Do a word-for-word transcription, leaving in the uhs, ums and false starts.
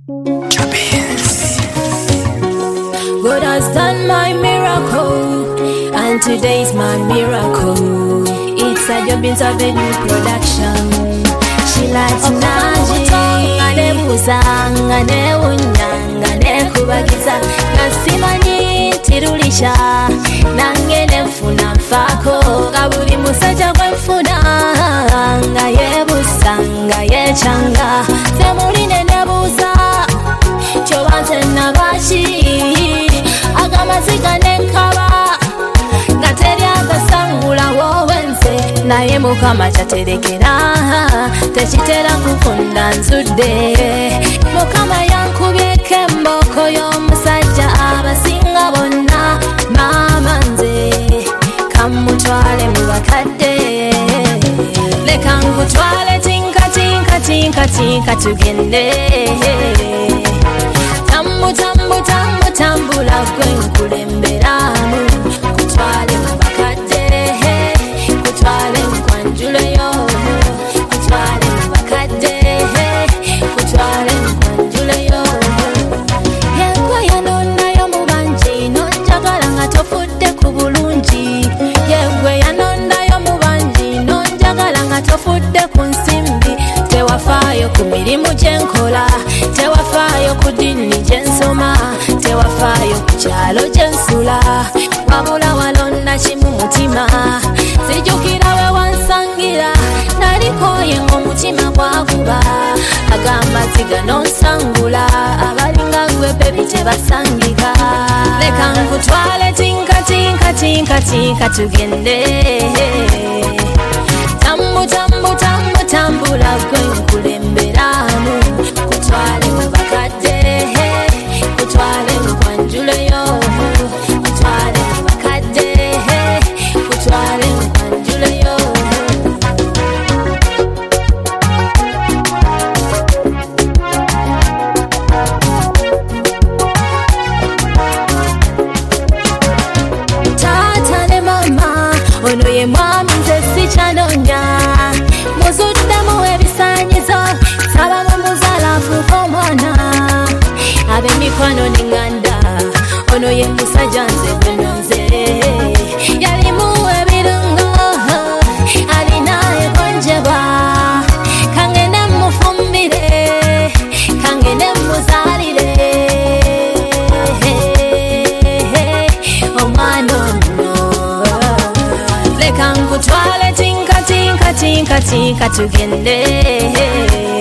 God has done my miracle, and today's my miracle. It's a job in new production. She likes naji, ngane buzanga, ne unyanga, ne kubagiza. Nasimanyi tirulisha, nange nefuna mfako. Kabuli musaja kwefuna, nga ye busanga, ye changa. Temuline nebuza, chobanze nabashi. Agamazika nenkaba, ngaterya basangula wowenze. Naye mukama kyaterekera, tekitera kukunda nzudde. Mukama yankubyeko emboko y'omusajja abasinga bonna. Maama nze kamutwale mu bakadde, leka nkutwale tinka tinka tinka tinka tugende. Tambu tambu tambu tambula gwe nkulemberamu, kutwale mu bakadde, kutwale nkwanjuleyo, kutwale mu bakadde, kutwale nkwanjuleyo. Yegwe yanondayo mu bangi, nonjagala nga tofudde ku bulungi. Yegwe yanondayo mu bangi, nonjagala nga tofudde ku nsimbi. Tewafaayo ku mirimu gye nkola, tewafaayo ku ddiini gye nsoma, tewafaayo ku kyalo gye nsula, wabula walonda kimu mutima. Sijjukira we wansangira, nalikooye ng'omutima gwakuba. Agamba gano nsangula, abalinga gwe bebi tebasangika. Leka nkutwale tinka tinka tinka tinka tugende. Tambu tambu tambu tambula gwe nkulemberamu, kutwale mu bakadde, kutwale nkwanjuleyo, kutwale mu bakadde, kutwale nkwanjuleyo. Taata ne mama, ono ye mwami nze sikyanoonya. Muzuddemu ebisaanyizo, saba mumuzaala afuuke omwana. Ab'emikwano n'eŋŋanda, ono ye musajja nze gwe nonze. Yalimu ebirungo, alina egonjebwa. Kangende mufumbire, kangende muzaalire. Omwana ono, leka nkutwale tinka tinka tinka tinka tugende.